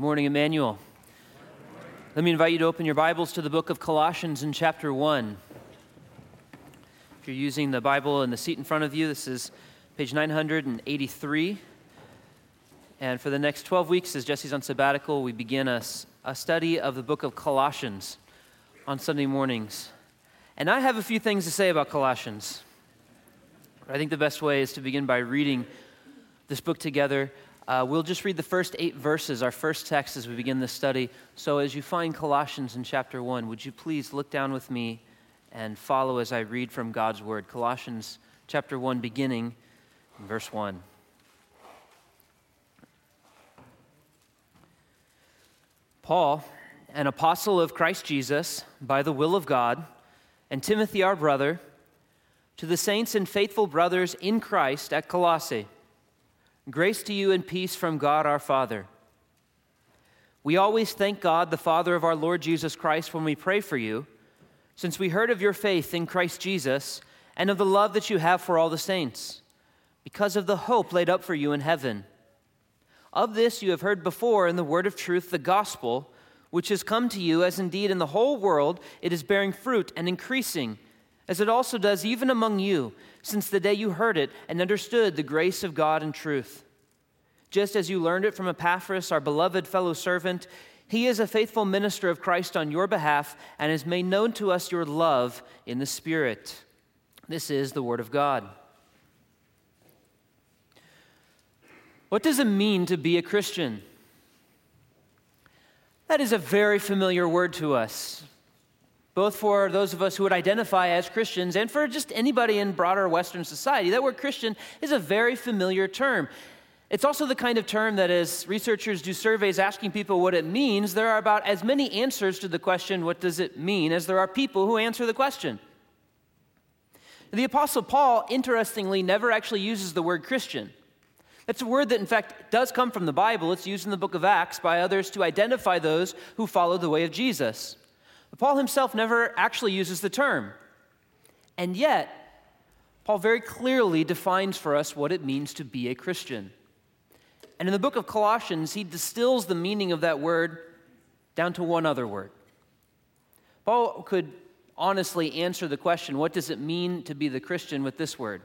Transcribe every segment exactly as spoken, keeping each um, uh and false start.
morning, Emmanuel. Let me invite you to open your Bibles to the book of Colossians in chapter one. If you're using the Bible in the seat in front of you, this is page nine hundred eighty-three. And for the next twelve weeks, as Jesse's on sabbatical, we begin a, a study of the book of Colossians on Sunday mornings. And I have a few things to say about Colossians. I think the best way is to begin by reading this book together. Uh, we'll just read the first eight verses, our first text as we begin this study. So as you find Colossians in chapter one, would you please look down with me and follow as I read from God's word. Colossians chapter one, beginning in verse one. Paul, an apostle of Christ Jesus, by the will of God, and Timothy our brother, to the saints and faithful brothers in Christ at Colossae, grace to you and peace from God our Father. We always thank God, the Father of our Lord Jesus Christ, when we pray for you, since we heard of your faith in Christ Jesus and of the love that you have for all the saints, because of the hope laid up for you in heaven. Of this you have heard before in the word of truth, the gospel, which has come to you, as indeed in the whole world it is bearing fruit and increasing, as it also does even among you, since the day you heard it and understood the grace of God in truth. Just as you learned it from Epaphras, our beloved fellow servant, he is a faithful minister of Christ on your behalf and has made known to us your love in the Spirit. This is the word of God. What does it mean to be a Christian? That is a very familiar word to us, both for those of us who would identify as Christians and for just anybody in broader Western society. That word Christian is a very familiar term. It's also the kind of term that as researchers do surveys asking people what it means, there are about as many answers to the question, what does it mean, as there are people who answer the question. The Apostle Paul, interestingly, never actually uses the word Christian. It's a word that, in fact, does come from the Bible. It's used in the book of Acts by others to identify those who follow the way of Jesus. But Paul himself never actually uses the term. And yet, Paul very clearly defines for us what it means to be a Christian. And in the book of Colossians, he distills the meaning of that word down to one other word. Paul could honestly answer the question, what does it mean to be the Christian, with this word?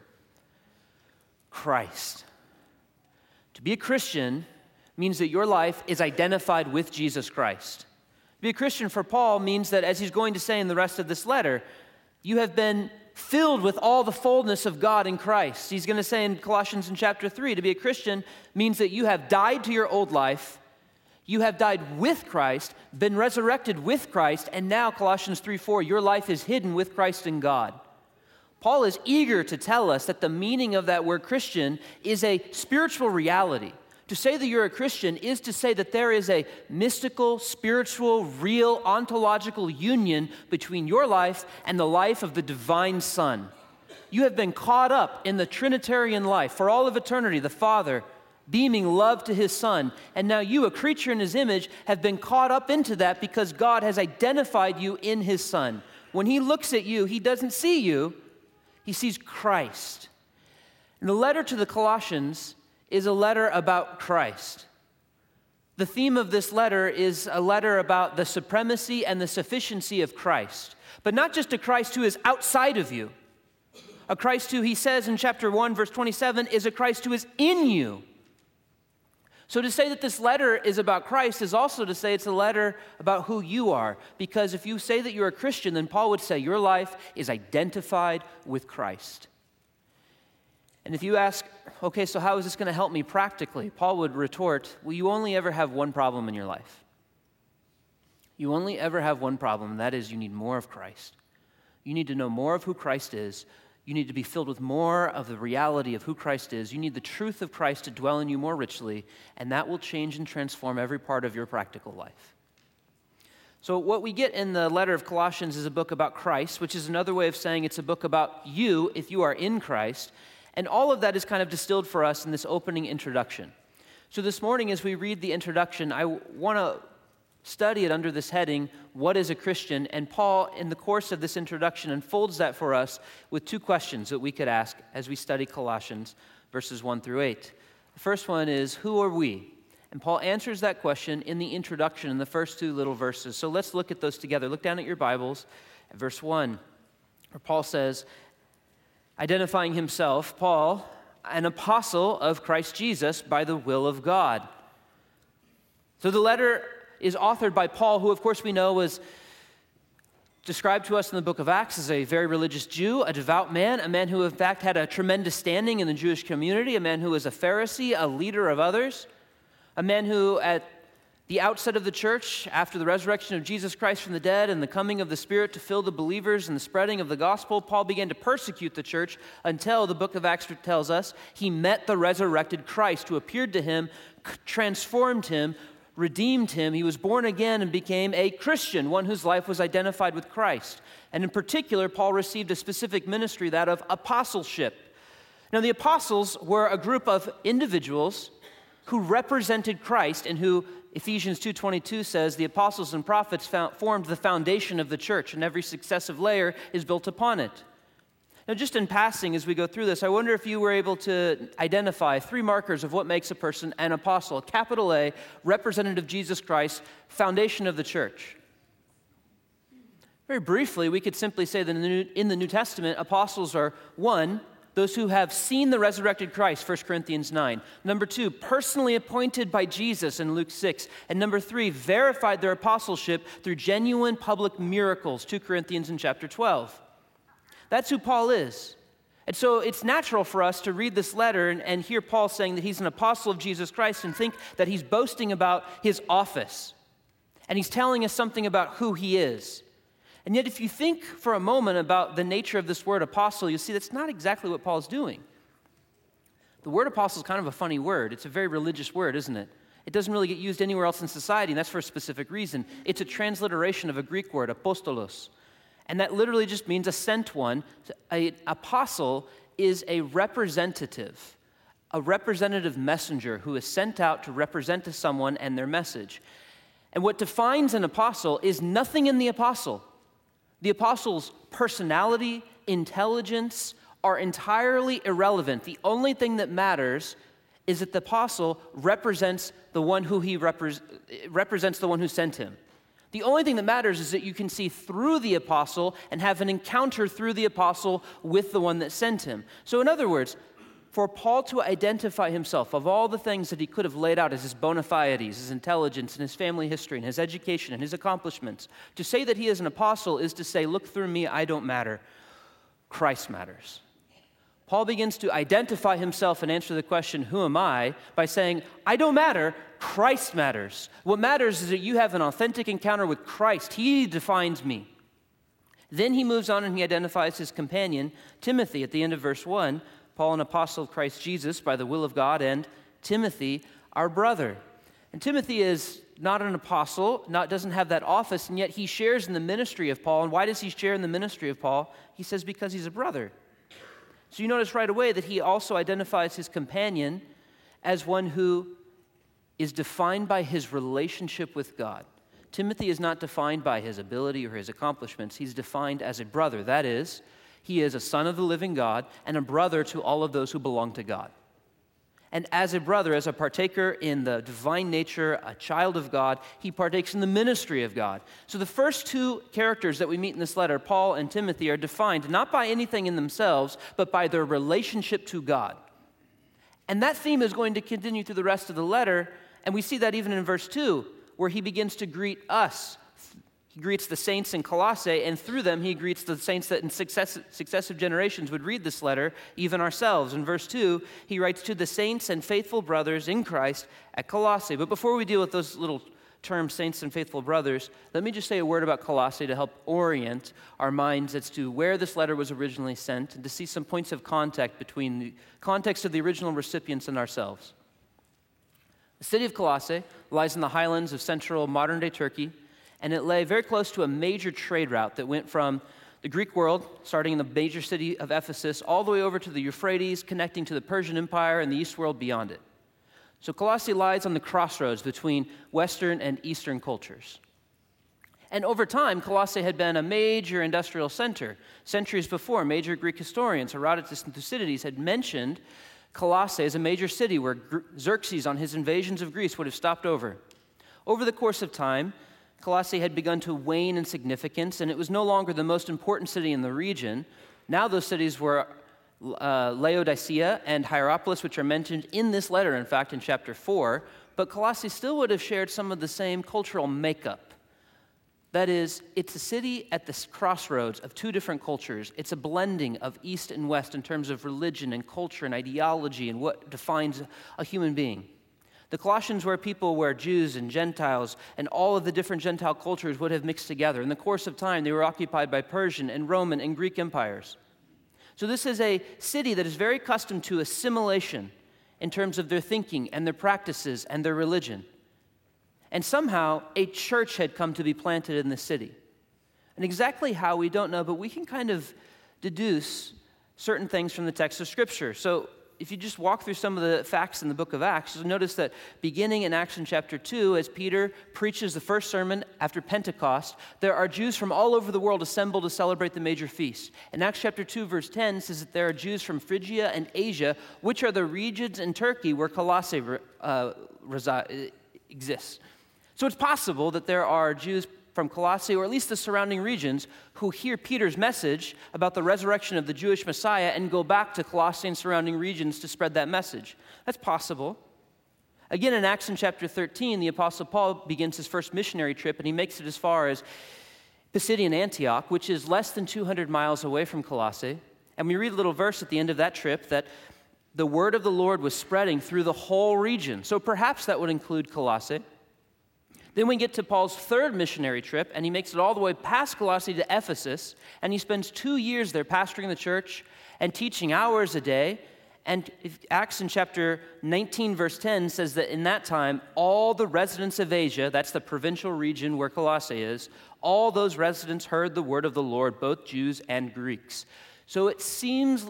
Christ. To be a Christian means that your life is identified with Jesus Christ. To be a Christian for Paul means that, as he's going to say in the rest of this letter, you have been filled with all the fullness of God in Christ. He's going to say in Colossians in chapter three, to be a Christian means that you have died to your old life, you have died with Christ, been resurrected with Christ, and now Colossians three four, your life is hidden with Christ in God. Paul is eager to tell us that the meaning of that word Christian is a spiritual reality. To say that you're a Christian is to say that there is a mystical, spiritual, real, ontological union between your life and the life of the divine Son. You have been caught up in the Trinitarian life for all of eternity, the Father beaming love to his Son, and now you, a creature in his image, have been caught up into that because God has identified you in his Son. When he looks at you, he doesn't see you, he sees Christ. And the letter to the Colossians is a letter about Christ. The theme of this letter is a letter about the supremacy and the sufficiency of Christ, but not just a Christ who is outside of you. A Christ who, he says in chapter one, verse twenty-seven, is a Christ who is in you. So to say that this letter is about Christ is also to say it's a letter about who you are. Because if you say that you're a Christian, then Paul would say your life is identified with Christ. And if you ask, okay, so how is this going to help me practically? Paul would retort, well, you only ever have one problem in your life. You only ever have one problem, and that is you need more of Christ. You need to know more of who Christ is. You need to be filled with more of the reality of who Christ is. You need the truth of Christ to dwell in you more richly, and that will change and transform every part of your practical life. So what we get in the letter of Colossians is a book about Christ, which is another way of saying it's a book about you if you are in Christ, and all of that is kind of distilled for us in this opening introduction. So this morning as we read the introduction, I want to study it under this heading, What is a Christian? And Paul, in the course of this introduction, unfolds that for us with two questions that we could ask as we study Colossians verses one through eight. The first one is, who are we? And Paul answers that question in the introduction in the first two little verses. So let's look at those together. Look down at your Bibles at verse one, where Paul says, identifying himself, Paul, an apostle of Christ Jesus by the will of God. So the letter is authored by Paul, who of course we know was described to us in the book of Acts as a very religious Jew, a devout man, a man who in fact had a tremendous standing in the Jewish community, a man who was a Pharisee, a leader of others, a man who at the outset of the church, after the resurrection of Jesus Christ from the dead and the coming of the Spirit to fill the believers and the spreading of the gospel, Paul began to persecute the church until, the book of Acts tells us, he met the resurrected Christ who appeared to him, transformed him, redeemed him. He was born again and became a Christian, one whose life was identified with Christ. And in particular, Paul received a specific ministry, that of apostleship. Now, the apostles were a group of individuals who represented Christ and who, Ephesians two twenty-two says, the apostles and prophets found, formed the foundation of the church, and every successive layer is built upon it. Now, just in passing, as we go through this, I wonder if you were able to identify three markers of what makes a person an apostle. Capital A, representative of Jesus Christ, foundation of the church. Very briefly, we could simply say that in the New, in the New Testament, apostles are, one, those who have seen the resurrected Christ, First Corinthians nine. Number two, personally appointed by Jesus in Luke six. And number three, verified their apostleship through genuine public miracles, Second Corinthians in chapter twelve. That's who Paul is. And so it's natural for us to read this letter and, and hear Paul saying that he's an apostle of Jesus Christ and think that he's boasting about his office. And he's telling us something about who he is. And yet if you think for a moment about the nature of this word apostle, you'll see that's not exactly what Paul's doing. The word apostle is kind of a funny word. It's a very religious word, isn't it? It doesn't really get used anywhere else in society, and that's for a specific reason. It's a transliteration of a Greek word, apostolos. And that literally just means a sent one. An apostle is a representative, a representative messenger who is sent out to represent to someone and their message. And what defines an apostle is nothing in the apostle. The apostle's personality, intelligence are entirely irrelevant. The only thing that matters is that the apostle represents the one who he repre- represents the one who sent him. The only thing that matters is that you can see through the apostle and have an encounter through the apostle with the one that sent him. So in other words, for Paul to identify himself of all the things that he could have laid out as his bona fides, his intelligence and his family history and his education and his accomplishments, to say that he is an apostle is to say, look through me, I don't matter. Christ matters. Paul begins to identify himself and answer the question, who am I, by saying, I don't matter, Christ matters. What matters is that you have an authentic encounter with Christ. He defines me. Then he moves on and he identifies his companion, Timothy, at the end of verse one, Paul, an apostle of Christ Jesus by the will of God, and Timothy, our brother. And Timothy is not an apostle, not doesn't have that office, and yet he shares in the ministry of Paul. And why does he share in the ministry of Paul? He says because he's a brother. So you notice right away that he also identifies his companion as one who is defined by his relationship with God. Timothy is not defined by his ability or his accomplishments. He's defined as a brother. That is, he is a son of the living God and a brother to all of those who belong to God. And as a brother, as a partaker in the divine nature, a child of God, he partakes in the ministry of God. So the first two characters that we meet in this letter, Paul and Timothy, are defined not by anything in themselves, but by their relationship to God. And that theme is going to continue through the rest of the letter, and we see that even in verse two, where he begins to greet us. He greets the saints in Colossae, and through them he greets the saints that in successive, successive generations would read this letter, even ourselves. In verse two, he writes to the saints and faithful brothers in Christ at Colossae. But before we deal with those little terms, saints and faithful brothers, let me just say a word about Colossae to help orient our minds as to where this letter was originally sent and to see some points of contact between the context of the original recipients and ourselves. The city of Colossae lies in the highlands of central modern-day Turkey, and it lay very close to a major trade route that went from the Greek world, starting in the major city of Ephesus, all the way over to the Euphrates, connecting to the Persian Empire and the East world beyond it. So Colossae lies on the crossroads between Western and Eastern cultures. And over time, Colossae had been a major industrial center. Centuries before, major Greek historians, Herodotus and Thucydides, had mentioned Colossae is a major city where Xerxes on his invasions of Greece would have stopped over. Over the course of time, Colossae had begun to wane in significance, and it was no longer the most important city in the region. Now those cities were uh, Laodicea and Hierapolis, which are mentioned in this letter, in fact, in chapter four, but Colossae still would have shared some of the same cultural makeup. That is, it's a city at the crossroads of two different cultures. It's a blending of East and West in terms of religion and culture and ideology and what defines a human being. The Colossians were people where Jews and Gentiles and all of the different Gentile cultures would have mixed together. In the course of time, they were occupied by Persian and Roman and Greek empires. So this is a city that is very accustomed to assimilation in terms of their thinking and their practices and their religion. And somehow, a church had come to be planted in the city. And exactly how, we don't know, but we can kind of deduce certain things from the text of Scripture. So if you just walk through some of the facts in the book of Acts, you'll notice that beginning in Acts in chapter two, as Peter preaches the first sermon after Pentecost, there are Jews from all over the world assembled to celebrate the major feast. And Acts chapter two, verse ten says that there are Jews from Phrygia and Asia, which are the regions in Turkey where Colossae uh, resi- exists. So it's possible that there are Jews from Colossae, or at least the surrounding regions, who hear Peter's message about the resurrection of the Jewish Messiah and go back to Colossae and surrounding regions to spread that message. That's possible. Again, in Acts in chapter thirteen, the Apostle Paul begins his first missionary trip, and he makes it as far as Pisidian Antioch, which is less than two hundred miles away from Colossae. And we read a little verse at the end of that trip that the word of the Lord was spreading through the whole region. So perhaps that would include Colossae. Then we get to Paul's third missionary trip, and he makes it all the way past Colossae to Ephesus, and he spends two years there pastoring the church and teaching hours a day. And Acts in chapter nineteen, verse ten says that in that time, all the residents of Asia, that's the provincial region where Colossae is, all those residents heard the word of the Lord, both Jews and Greeks. So it seems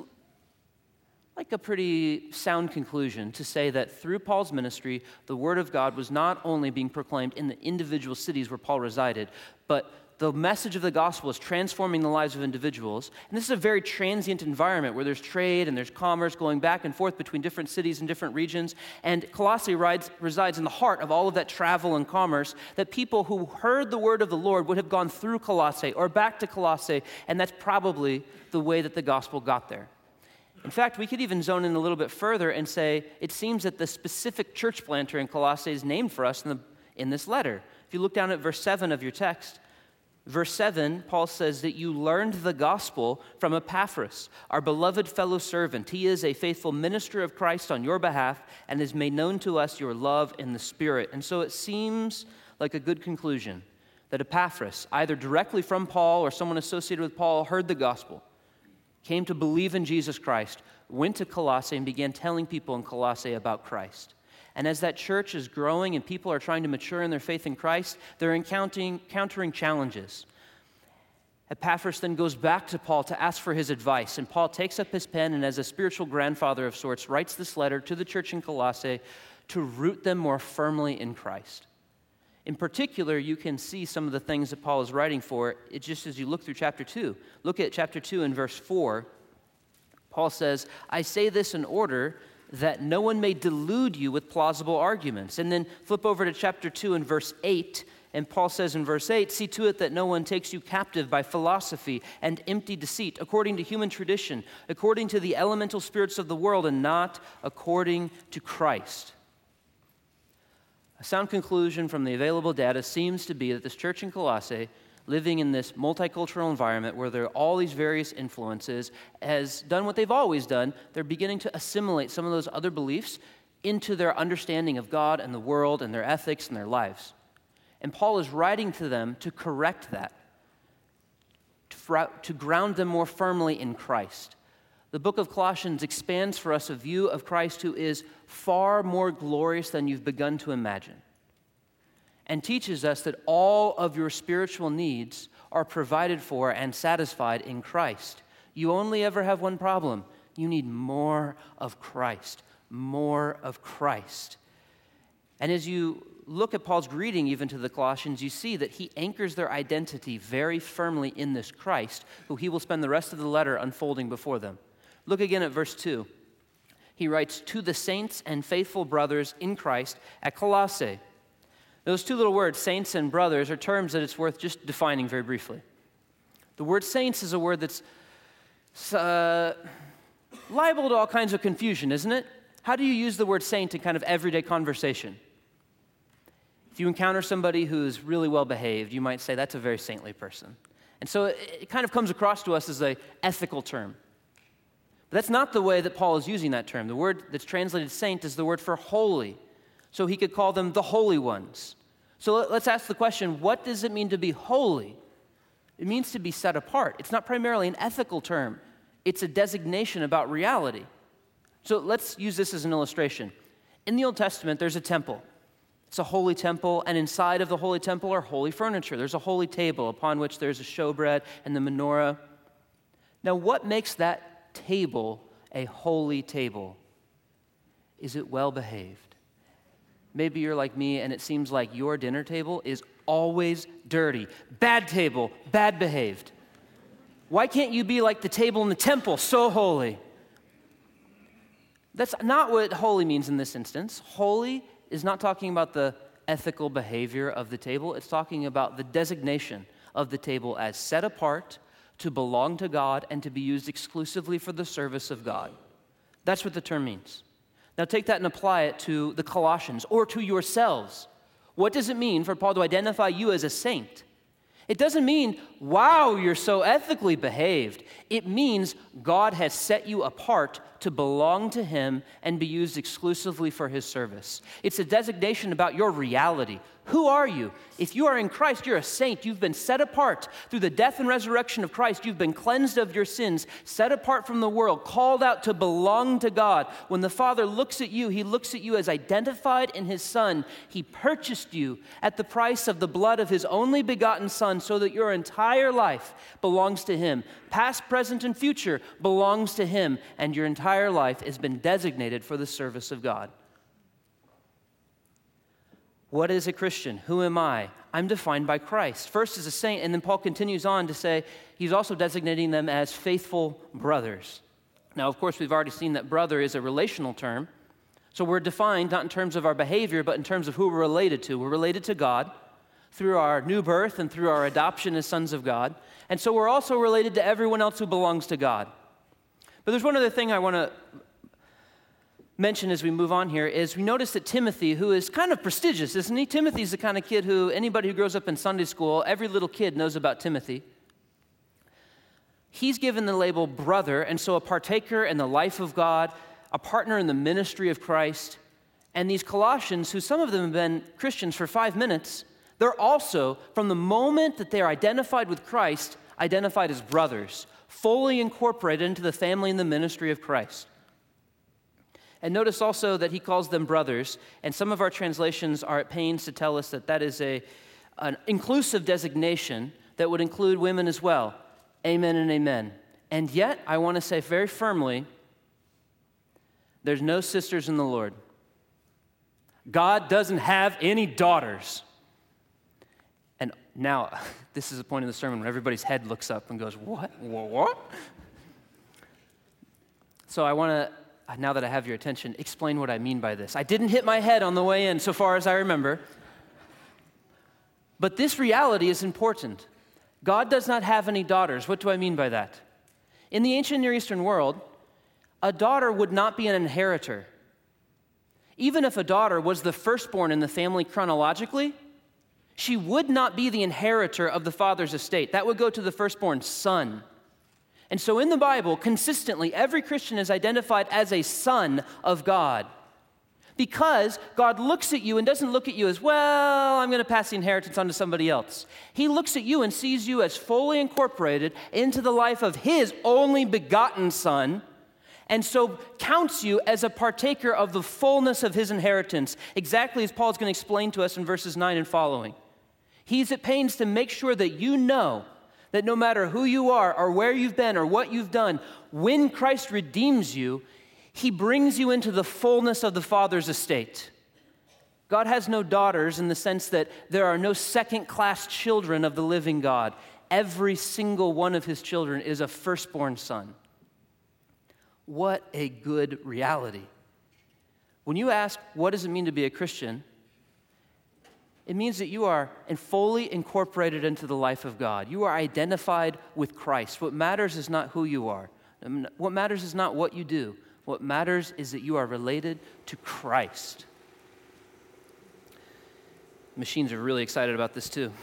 like a pretty sound conclusion to say that through Paul's ministry, the word of God was not only being proclaimed in the individual cities where Paul resided, but the message of the gospel is transforming the lives of individuals. And this is a very transient environment where there's trade and there's commerce going back and forth between different cities and different regions. And Colossae rides, resides in the heart of all of that travel and commerce, that people who heard the word of the Lord would have gone through Colossae or back to Colossae, and that's probably the way that the gospel got there. In fact, we could even zone in a little bit further and say it seems that the specific church planter in Colossae is named for us in, the, in this letter. If you look down at verse seven of your text, verse seven, Paul says that you learned the gospel from Epaphras, our beloved fellow servant. He is a faithful minister of Christ on your behalf and has made known to us your love in the Spirit. And so it seems like a good conclusion that Epaphras, either directly from Paul or someone associated with Paul, heard the gospel, came to believe in Jesus Christ, went to Colossae and began telling people in Colossae about Christ. And as that church is growing and people are trying to mature in their faith in Christ, they're encountering, encountering challenges. Epaphras then goes back to Paul to ask for his advice, and Paul takes up his pen and as a spiritual grandfather of sorts, writes this letter to the church in Colossae to root them more firmly in Christ. In particular, you can see some of the things that Paul is writing for, it just as you look through chapter two. Look at chapter two and verse four. Paul says, I say this in order that no one may delude you with plausible arguments. And then flip over to chapter two and verse eight, and Paul says in verse eight, see to it that no one takes you captive by philosophy and empty deceit, according to human tradition, according to the elemental spirits of the world, and not according to Christ. A sound conclusion from the available data seems to be that this church in Colossae, living in this multicultural environment where there are all these various influences, has done what they've always done. They're beginning to assimilate some of those other beliefs into their understanding of God and the world and their ethics and their lives. And Paul is writing to them to correct that, to, to ground them more firmly in Christ. The book of Colossians expands for us a view of Christ who is far more glorious than you've begun to imagine, and teaches us that all of your spiritual needs are provided for and satisfied in Christ. You only ever have one problem. You need more of Christ, more of Christ. And as you look at Paul's greeting even to the Colossians, you see that he anchors their identity very firmly in this Christ, who he will spend the rest of the letter unfolding before them. Look again at verse two. he writes, to the saints and faithful brothers in Christ at Colossae. Those two little words, saints and brothers, are terms that it's worth just defining very briefly. The word saints is a word that's uh, liable to all kinds of confusion, isn't it? How do you use the word saint in kind of everyday conversation? If you encounter somebody who's really well behaved, you might say that's a very saintly person. And so it, it kind of comes across to us as an ethical term. But that's not the way that Paul is using that term. The word that's translated saint is the word for holy. So he could call them the holy ones. So let, let's ask the question, what does it mean to be holy? It means to be set apart. It's not primarily an ethical term. It's a designation about reality. So let's use this as an illustration. In the Old Testament, there's a temple. It's a holy temple, and inside of the holy temple are holy furniture. There's a holy table upon which there's a showbread and the menorah. Now, what makes that table a holy table? Is it well behaved? Maybe you're like me, and it seems like your dinner table is always dirty. Bad table, bad behaved. Why can't you be like the table in the temple, so holy? That's not what holy means in this instance. Holy is not talking about the ethical behavior of the table. It's talking about the designation of the table as set apart to belong to God and to be used exclusively for the service of God. That's what the term means. Now take that and apply it to the Colossians or to yourselves. What does it mean for Paul to identify you as a saint? It doesn't mean, wow, you're so ethically behaved. It means God has set you apart to belong to him and be used exclusively for his service. It's a designation about your reality. Who are you? If you are in Christ, you're a saint. You've been set apart through the death and resurrection of Christ. You've been cleansed of your sins, set apart from the world, called out to belong to God. When the Father looks at you, he looks at you as identified in his Son. He purchased you at the price of the blood of his only begotten Son so that your entire life belongs to him. Past, present, and future belongs to him, and your entire life has been designated for the service of God. What is a Christian? Who am I? I'm defined by Christ. First as a saint, and then Paul continues on to say he's also designating them as faithful brothers. Now, of course, we've already seen that brother is a relational term. So we're defined not in terms of our behavior, but in terms of who we're related to. We're related to God through our new birth and through our adoption as sons of God. And so we're also related to everyone else who belongs to God. But there's one other thing I want to mention as we move on here is we notice that Timothy, who is kind of prestigious, isn't he? Timothy's the kind of kid who anybody who grows up in Sunday school, every little kid knows about Timothy. He's given the label brother, and so a partaker in the life of God, a partner in the ministry of Christ. And these Colossians, who some of them have been Christians for five minutes, they're also, from the moment that they are identified with Christ, identified as brothers, fully incorporated into the family and the ministry of Christ. And notice also that he calls them brothers, and some of our translations are at pains to tell us that that is a, an inclusive designation that would include women as well. Amen and amen. And yet, I want to say very firmly, there's no sisters in the Lord. God doesn't have any daughters. And now, this is a point in the sermon when everybody's head looks up and goes, what? What? So I want to, now that I have your attention, explain what I mean by this. I didn't hit my head on the way in, so far as I remember. But this reality is important. God does not have any daughters. What do I mean by that? In the ancient Near Eastern world, a daughter would not be an inheritor. Even if a daughter was the firstborn in the family chronologically, she would not be the inheritor of the father's estate. That would go to the firstborn son. And so in the Bible, consistently, every Christian is identified as a son of God. Because God looks at you and doesn't look at you as, well, I'm going to pass the inheritance on to somebody else. He looks at you and sees you as fully incorporated into the life of his only begotten Son, and so counts you as a partaker of the fullness of his inheritance, exactly as Paul's going to explain to us in verses nine and following. He's at pains to make sure that you know that no matter who you are or where you've been or what you've done, when Christ redeems you, he brings you into the fullness of the Father's estate. God has no daughters in the sense that there are no second-class children of the living God. Every single one of his children is a firstborn son. What a good reality. When you ask, what does it mean to be a Christian? It means that you are fully incorporated into the life of God. You are identified with Christ. What matters is not who you are. What matters is not what you do. What matters is that you are related to Christ. Machines are really excited about this too.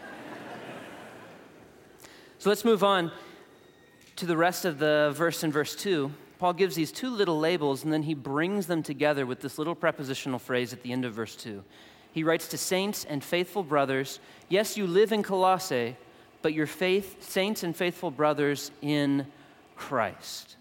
So let's move on to the rest of the verse in verse two. Paul gives these two little labels, and then he brings them together with this little prepositional phrase at the end of verse two. He writes to saints and faithful brothers, yes, you live in Colossae, but you're faith, saints and faithful brothers in Christ.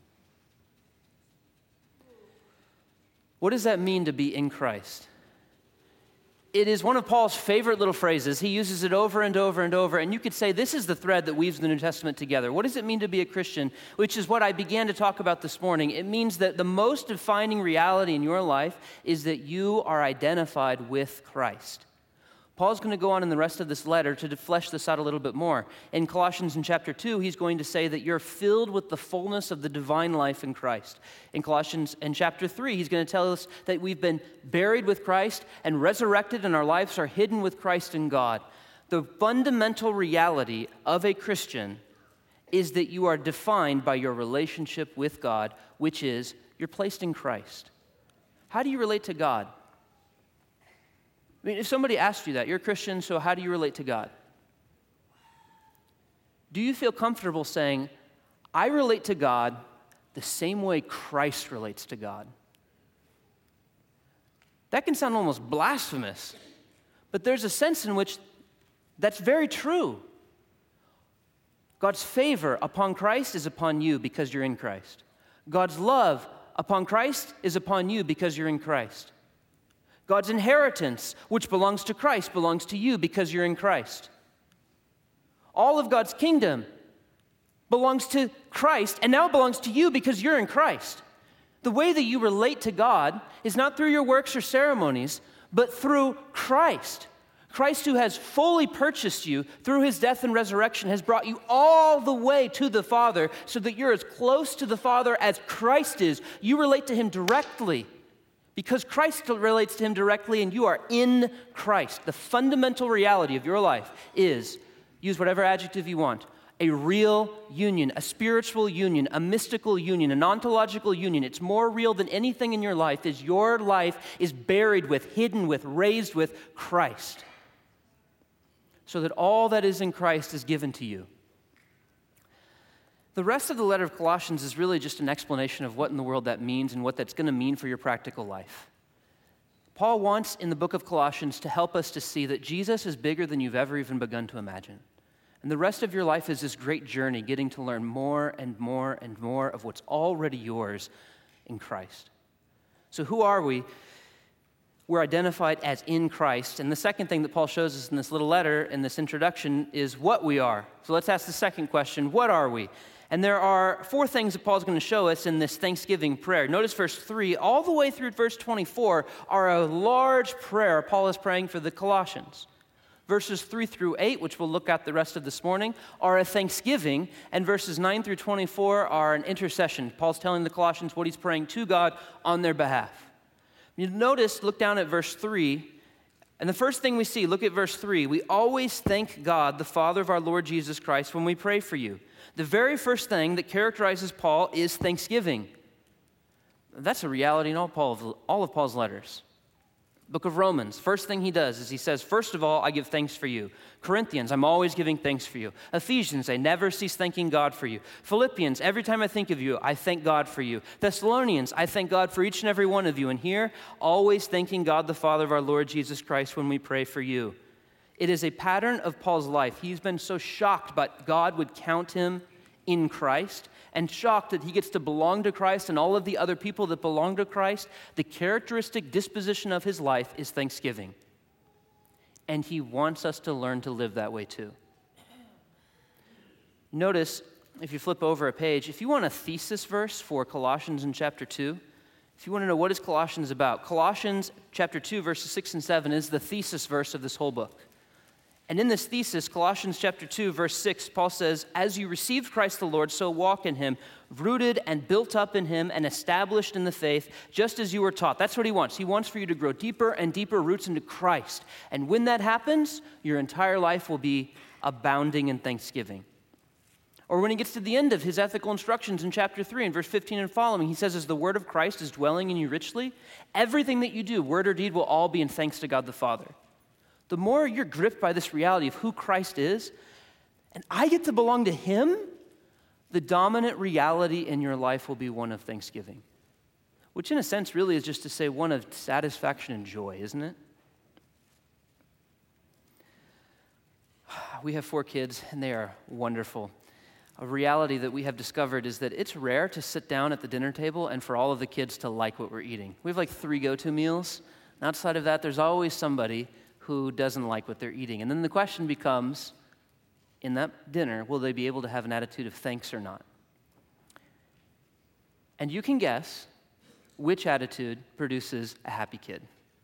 What does that mean to be in Christ? It is one of Paul's favorite little phrases. He uses it over and over and over, and you could say this is the thread that weaves the New Testament together. What does it mean to be a Christian? Which is what I began to talk about this morning. It means that the most defining reality in your life is that you are identified with Christ. Paul's going to go on in the rest of this letter to flesh this out a little bit more. In Colossians in chapter two, he's going to say that you're filled with the fullness of the divine life in Christ. In Colossians in chapter three, he's going to tell us that we've been buried with Christ and resurrected, and our lives are hidden with Christ in God. The fundamental reality of a Christian is that you are defined by your relationship with God, which is you're placed in Christ. How do you relate to God? I mean, if somebody asked you that, you're a Christian, so how do you relate to God? Do you feel comfortable saying, I relate to God the same way Christ relates to God? That can sound almost blasphemous, but there's a sense in which that's very true. God's favor upon Christ is upon you because you're in Christ. God's love upon Christ is upon you because you're in Christ. God's inheritance, which belongs to Christ, belongs to you because you're in Christ. All of God's kingdom belongs to Christ, and now it belongs to you because you're in Christ. The way that you relate to God is not through your works or ceremonies, but through Christ. Christ, who has fully purchased you through his death and resurrection, has brought you all the way to the Father so that you're as close to the Father as Christ is. You relate to him directly. Because Christ relates to him directly and you are in Christ. The fundamental reality of your life is, use whatever adjective you want, a real union, a spiritual union, a mystical union, an ontological union. It's more real than anything in your life, is your life is buried with, hidden with, raised with Christ. So that all that is in Christ is given to you. The rest of the letter of Colossians is really just an explanation of what in the world that means and what that's going to mean for your practical life. Paul wants in the book of Colossians to help us to see that Jesus is bigger than you've ever even begun to imagine. And the rest of your life is this great journey, getting to learn more and more and more of what's already yours in Christ. So who are we? We're identified as in Christ. And the second thing that Paul shows us in this little letter, in this introduction, is what we are. So let's ask the second question, what are we? And there are four things that Paul's going to show us in this Thanksgiving prayer. Notice verse three, all the way through verse twenty-four are a large prayer Paul is praying for the Colossians. Verses three through eight, which we'll look at the rest of this morning, are a thanksgiving, and verses nine through twenty-four are an intercession. Paul's telling the Colossians what he's praying to God on their behalf. You notice, look down at verse three, and the first thing we see, look at verse three, we always thank God, the Father of our Lord Jesus Christ, when we pray for you. The very first thing that characterizes Paul is thanksgiving. That's a reality in all, Paul of, all of Paul's letters. Book of Romans, first thing he does is he says, first of all, I give thanks for you. Corinthians, I'm always giving thanks for you. Ephesians, I never cease thanking God for you. Philippians, every time I think of you, I thank God for you. Thessalonians, I thank God for each and every one of you. And here, always thanking God the Father of our Lord Jesus Christ when we pray for you. It is a pattern of Paul's life. He's been so shocked that God would count him in Christ and shocked that he gets to belong to Christ and all of the other people that belong to Christ. The characteristic disposition of his life is thanksgiving. And he wants us to learn to live that way too. Notice, if you flip over a page, if you want a thesis verse for Colossians in chapter two, if you want to know what is Colossians about, Colossians chapter two, verses six and seven is the thesis verse of this whole book. And in this thesis, Colossians chapter two, verse six, Paul says, as you received Christ the Lord, so walk in him, rooted and built up in him and established in the faith, just as you were taught. That's what he wants. He wants for you to grow deeper and deeper roots into Christ. And when that happens, your entire life will be abounding in thanksgiving. Or when he gets to the end of his ethical instructions in chapter three, in verse fifteen and following, he says, as the word of Christ is dwelling in you richly, everything that you do, word or deed, will all be in thanks to God the Father. The more you're gripped by this reality of who Christ is, and I get to belong to him, the dominant reality in your life will be one of thanksgiving, which in a sense really is just to say one of satisfaction and joy, isn't it? We have four kids, and they are wonderful. A reality that we have discovered is that it's rare to sit down at the dinner table and for all of the kids to like what we're eating. We have like three go-to meals. And outside of that, there's always somebody who doesn't like what they're eating. And then the question becomes, in that dinner, will they be able to have an attitude of thanks or not? And you can guess which attitude produces a happy kid.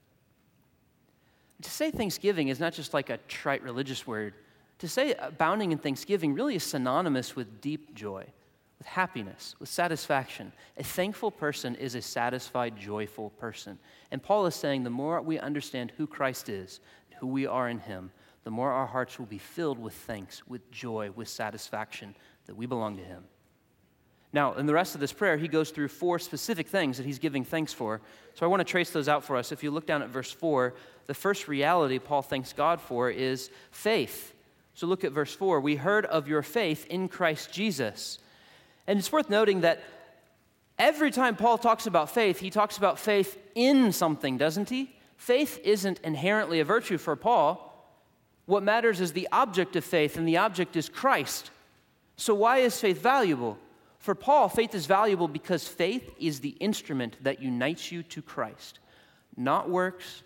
To say Thanksgiving is not just like a trite religious word. To say abounding in thanksgiving really is synonymous with deep joy, with happiness, with satisfaction. A thankful person is a satisfied, joyful person. And Paul is saying the more we understand who Christ is, who we are in him, the more our hearts will be filled with thanks, with joy, with satisfaction that we belong to him. Now, in the rest of this prayer, he goes through four specific things that he's giving thanks for. So I want to trace those out for us. If you look down at verse four, the first reality Paul thanks God for is faith. So look at verse four. We heard of your faith in Christ Jesus. And it's worth noting that every time Paul talks about faith, he talks about faith in something, doesn't he? Faith isn't inherently a virtue for Paul. What matters is the object of faith, and the object is Christ. So why is faith valuable? For Paul, faith is valuable because faith is the instrument that unites you to Christ. Not works,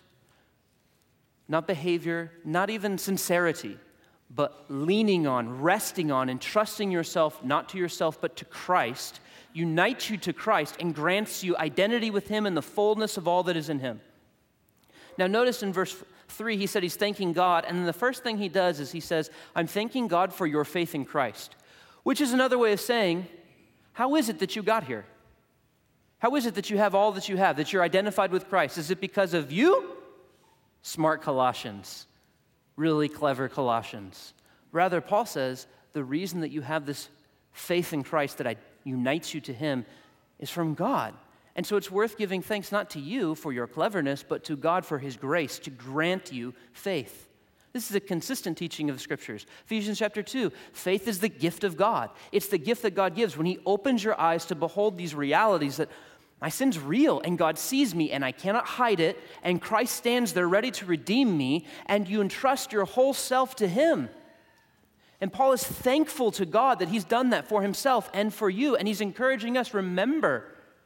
not behavior, not even sincerity, but leaning on, resting on, and trusting yourself, not to yourself, but to Christ, unites you to Christ and grants you identity with him and the fullness of all that is in him. Now notice in verse three, he said he's thanking God, and then the first thing he does is he says, I'm thanking God for your faith in Christ, which is another way of saying, how is it that you got here? How is it that you have all that you have, that you're identified with Christ? Is it because of you? Smart Colossians. Really clever Colossians. Rather, Paul says, the reason that you have this faith in Christ that unites you to him is from God. And so it's worth giving thanks not to you for your cleverness, but to God for his grace to grant you faith. This is a consistent teaching of the Scriptures. Ephesians chapter two, faith is the gift of God. It's the gift that God gives when he opens your eyes to behold these realities that my sin's real, and God sees me, and I cannot hide it, and Christ stands there ready to redeem me, and you entrust your whole self to him. And Paul is thankful to God that he's done that for himself and for you, and he's encouraging us, remember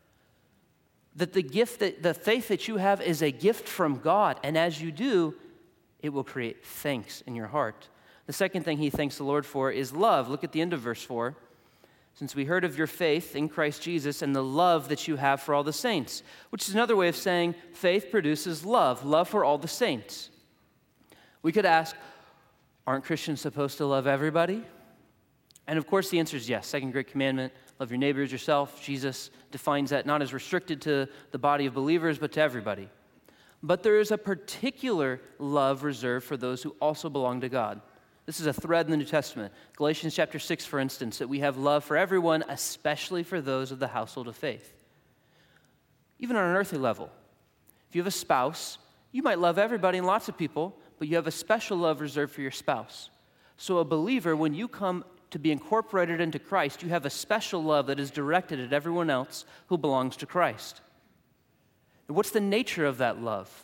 that the gift, that the faith that you have is a gift from God, and as you do, it will create thanks in your heart. The second thing he thanks the Lord for is love. Look at the end of verse four. Since we heard of your faith in Christ Jesus and the love that you have for all the saints, which is another way of saying faith produces love, love for all the saints. We could ask, aren't Christians supposed to love everybody? And of course the answer is yes. Second great commandment, love your neighbor as yourself. Jesus defines that not as restricted to the body of believers, but to everybody. But there is a particular love reserved for those who also belong to God. This is a thread in the New Testament. Galatians chapter six, for instance, that we have love for everyone, especially for those of the household of faith. Even on an earthly level. If you have a spouse, you might love everybody and lots of people, but you have a special love reserved for your spouse. So a believer, when you come to be incorporated into Christ, you have a special love that is directed at everyone else who belongs to Christ. And what's the nature of that love?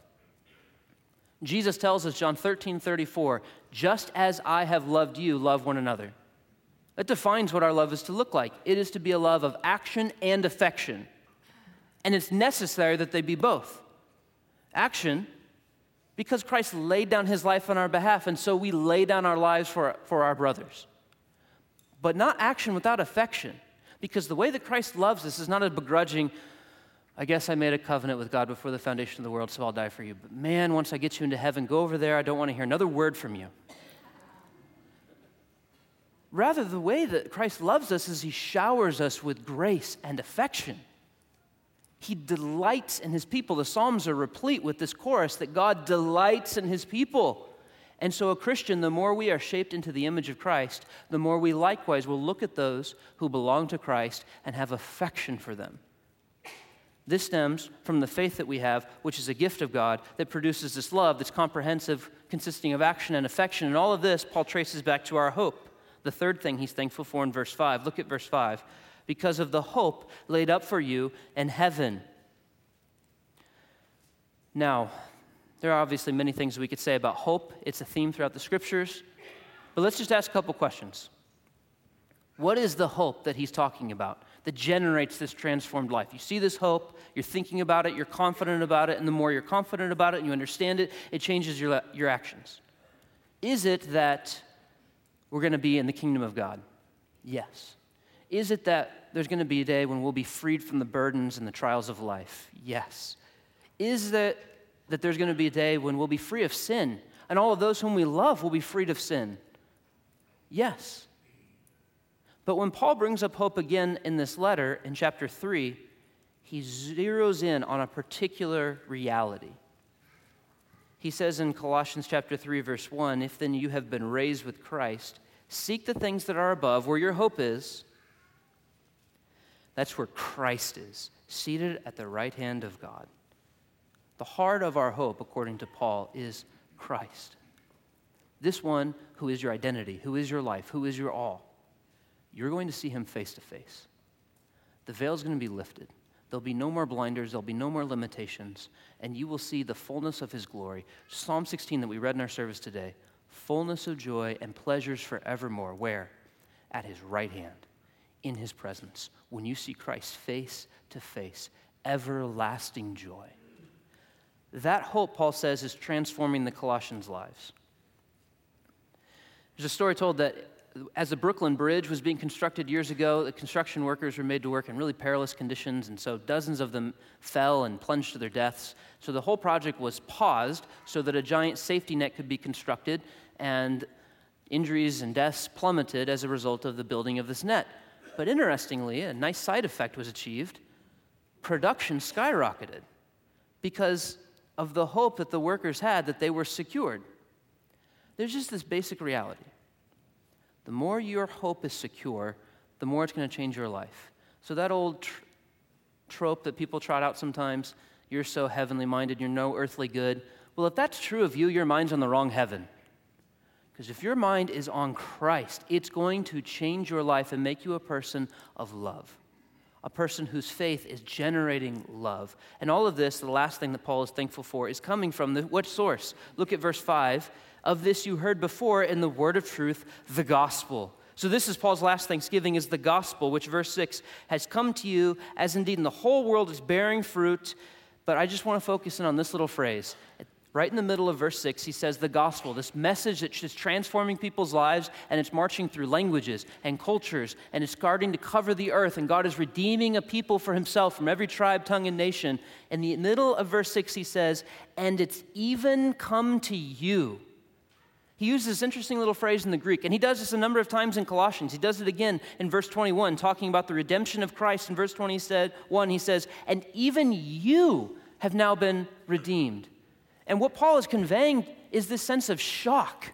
Jesus tells us, John thirteen thirty-four, just as I have loved you, love one another. That defines what our love is to look like. It is to be a love of action and affection. And it's necessary that they be both. Action, because Christ laid down his life on our behalf, and so we lay down our lives for, for our brothers. But not action without affection, because the way that Christ loves us is not a begrudging, I guess I made a covenant with God before the foundation of the world, so I'll die for you. But man, once I get you into heaven, go over there. I don't want to hear another word from you. Rather, the way that Christ loves us is he showers us with grace and affection. He delights in his people. The Psalms are replete with this chorus that God delights in his people. And so a Christian, the more we are shaped into the image of Christ, the more we likewise will look at those who belong to Christ and have affection for them. This stems from the faith that we have, which is a gift of God that produces this love that's comprehensive, consisting of action and affection. And all of this, Paul traces back to our hope. The third thing he's thankful for in verse five. Look at verse five. Because of the hope laid up for you in heaven. Now, there are obviously many things we could say about hope. It's a theme throughout the scriptures. But let's just ask a couple questions. What is the hope that he's talking about that generates this transformed life? You see this hope, you're thinking about it, you're confident about it, and the more you're confident about it and you understand it, it changes your, your actions. Is it that we're going to be in the kingdom of God? Yes. Is it that there's going to be a day when we'll be freed from the burdens and the trials of life? Yes. Is that that there's going to be a day when we'll be free of sin and all of those whom we love will be freed of sin? Yes. But when Paul brings up hope again in this letter in chapter three, he zeroes in on a particular reality. He says in Colossians chapter three, verse one, if then you have been raised with Christ, seek the things that are above, where your hope is. That's where Christ is, seated at the right hand of God. The heart of our hope, according to Paul, is Christ. This one who is your identity, who is your life, who is your all. You're going to see him face to face. The veil's going to be lifted. There'll be no more blinders. There'll be no more limitations. And you will see the fullness of his glory. Psalm sixteen that we read in our service today. Fullness of joy and pleasures forevermore. Where? At his right hand. In his presence. When you see Christ face to face. Everlasting joy. That hope, Paul says, is transforming the Colossians' lives. There's a story told that as the Brooklyn Bridge was being constructed years ago, the construction workers were made to work in really perilous conditions, and so dozens of them fell and plunged to their deaths. So the whole project was paused so that a giant safety net could be constructed, and injuries and deaths plummeted as a result of the building of this net. But interestingly, a nice side effect was achieved. Production skyrocketed because of the hope that the workers had that they were secured. There's just this basic reality. The more your hope is secure, the more it's going to change your life. So that old tr- trope that people trot out sometimes, you're so heavenly minded, you're no earthly good. Well, if that's true of you, your mind's on the wrong heaven. Because if your mind is on Christ, it's going to change your life and make you a person of love. A person whose faith is generating love. And all of this, the last thing that Paul is thankful for, is coming from the, what source? Look at verse five. Of this you heard before in the word of truth, the gospel. So this is Paul's last thanksgiving, is the gospel, which verse six has come to you, as indeed in the whole world is bearing fruit. But I just want to focus in on this little phrase. Right in the middle of verse six, he says the gospel, this message that is transforming people's lives, and it's marching through languages and cultures, and it's starting to cover the earth, and God is redeeming a people for himself from every tribe, tongue, and nation. In the middle of verse six, he says, and it's even come to you. He uses this interesting little phrase in the Greek, and he does this a number of times in Colossians. He does it again in verse twenty-one, talking about the redemption of Christ. In verse twenty-one, he says, and even you have now been redeemed. And what Paul is conveying is this sense of shock.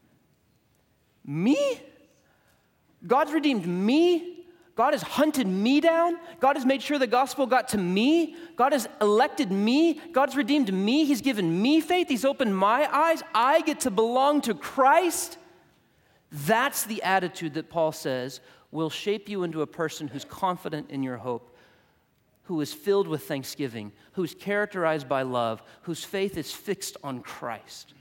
Me? God's redeemed me? God has hunted me down? God has made sure the gospel got to me? God has elected me? God's redeemed me? He's given me faith? He's opened my eyes? I get to belong to Christ? That's the attitude that Paul says will shape you into a person who's confident in your hope, who is filled with thanksgiving, who's characterized by love, whose faith is fixed on Christ.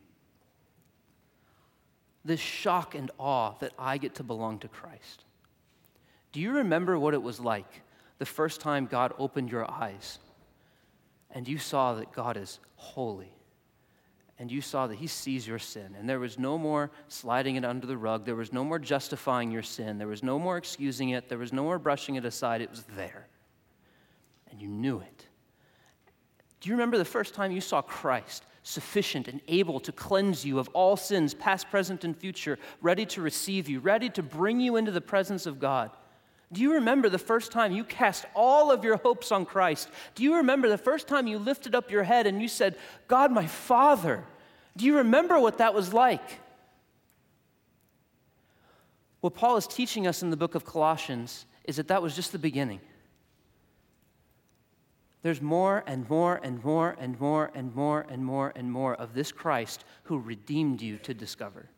This shock and awe that I get to belong to Christ. Do you remember what it was like the first time God opened your eyes and you saw that God is holy and you saw that he sees your sin and there was no more sliding it under the rug, there was no more justifying your sin, there was no more excusing it, there was no more brushing it aside, it was there. And you knew it. Do you remember the first time you saw Christ sufficient and able to cleanse you of all sins, past, present, and future, ready to receive you, ready to bring you into the presence of God. Do you remember the first time you cast all of your hopes on Christ? Do you remember the first time you lifted up your head and you said, God, my Father? Do you remember what that was like? What Paul is teaching us in the book of Colossians is that that was just the beginning. There's more and more and more and more and more and more and more of this Christ who redeemed you to discover.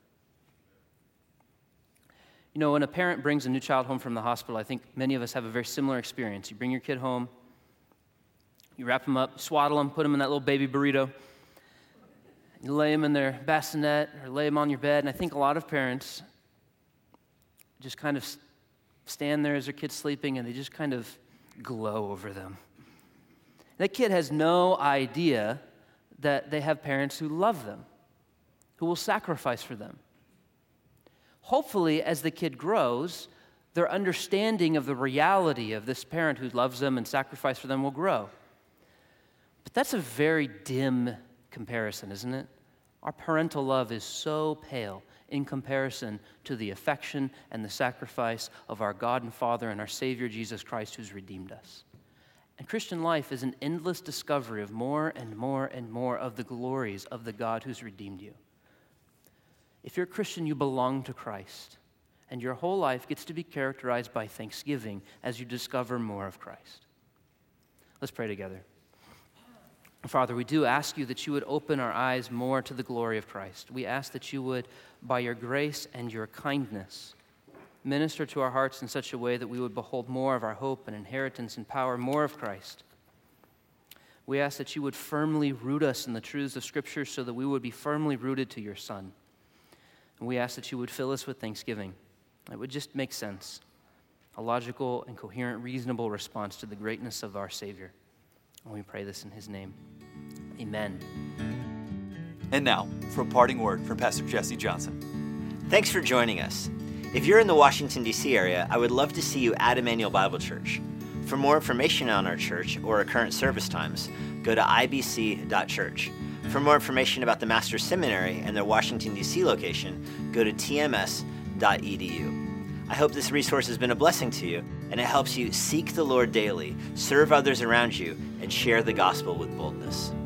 You know, when a parent brings a new child home from the hospital, I think many of us have a very similar experience. You bring your kid home, you wrap them up, swaddle them, put them in that little baby burrito, you lay them in their bassinet or lay them on your bed, and I think a lot of parents just kind of stand there as their kid's sleeping and they just kind of glow over them. That kid has no idea that they have parents who love them, who will sacrifice for them. Hopefully, as the kid grows, their understanding of the reality of this parent who loves them and sacrificed for them will grow. But that's a very dim comparison, isn't it? Our parental love is so pale in comparison to the affection and the sacrifice of our God and Father and our Savior Jesus Christ who's redeemed us. And Christian life is an endless discovery of more and more and more of the glories of the God who's redeemed you. If you're a Christian, you belong to Christ, and your whole life gets to be characterized by thanksgiving as you discover more of Christ. Let's pray together. Father, we do ask you that you would open our eyes more to the glory of Christ. We ask that you would, by your grace and your kindness, minister to our hearts in such a way that we would behold more of our hope and inheritance and power, more of Christ. We ask that you would firmly root us in the truths of Scripture so that we would be firmly rooted to your Son. And we ask that you would fill us with thanksgiving. It would just make sense, a logical and coherent, reasonable response to the greatness of our Savior. And we pray this in his name. Amen. And now, for a parting word from Pastor Jesse Johnson. Thanks for joining us. If you're in the Washington, D C area, I would love to see you at Emmanuel Bible Church. For more information on our church or our current service times, go to I B C dot church. For more information about the Master's Seminary and their Washington, D C location, go to T M S dot E D U. I hope this resource has been a blessing to you, and it helps you seek the Lord daily, serve others around you, and share the gospel with boldness.